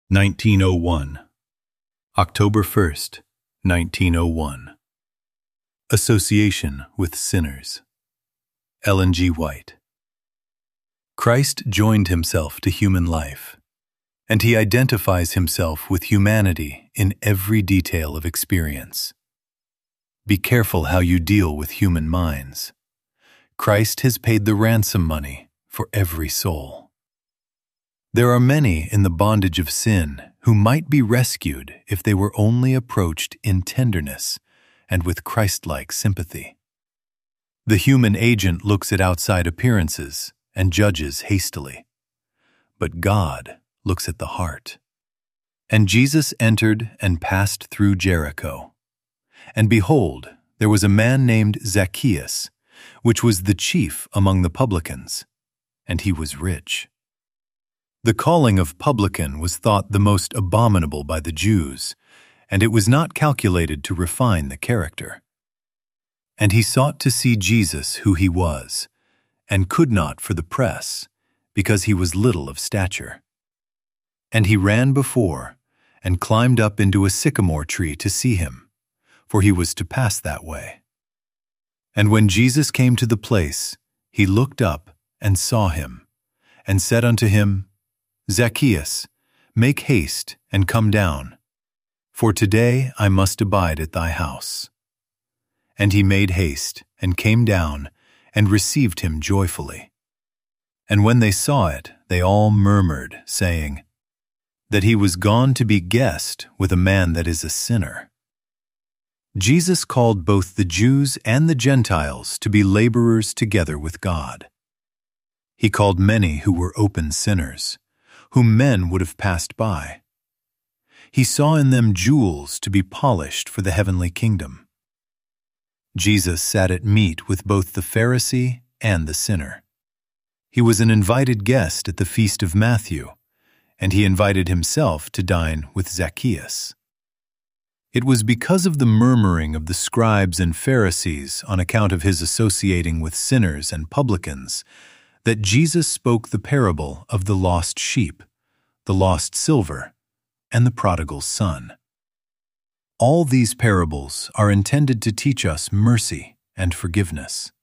1901. October 1st, 1901. Association with Sinners. Ellen G. White. Christ joined himself to human life, and he identifies himself with humanity in every detail of experience. Be careful how you deal with human minds. Christ has paid the ransom money for every soul. There are many in the bondage of sin who might be rescued if they were only approached in tenderness and with Christ-like sympathy. The human agent looks at outside appearances and judges hastily, but God looks at the heart. And Jesus entered and passed through Jericho. And behold, there was a man named Zacchaeus, which was the chief among the publicans, and he was rich. The calling of publican was thought the most abominable by the Jews, and it was not calculated to refine the character. And he sought to see Jesus who he was, and could not for the press, because he was little of stature. And he ran before, and climbed up into a sycamore tree to see him, for he was to pass that way. And when Jesus came to the place, he looked up and saw him, and said unto him, Zacchaeus, make haste and come down, for today I must abide at thy house. And he made haste and came down and received him joyfully. And when they saw it, they all murmured, saying, that he was gone to be guest with a man that is a sinner. Jesus called both the Jews and the Gentiles to be laborers together with God. He called many who were open sinners, whom men would have passed by. He saw in them jewels to be polished for the heavenly kingdom. Jesus sat at meat with both the Pharisee and the sinner. He was an invited guest at the feast of Matthew, and he invited himself to dine with Zacchaeus. It was because of the murmuring of the scribes and Pharisees on account of his associating with sinners and publicans that Jesus spoke the parable of the lost sheep, the lost silver, and the prodigal son. All these parables are intended to teach us mercy and forgiveness.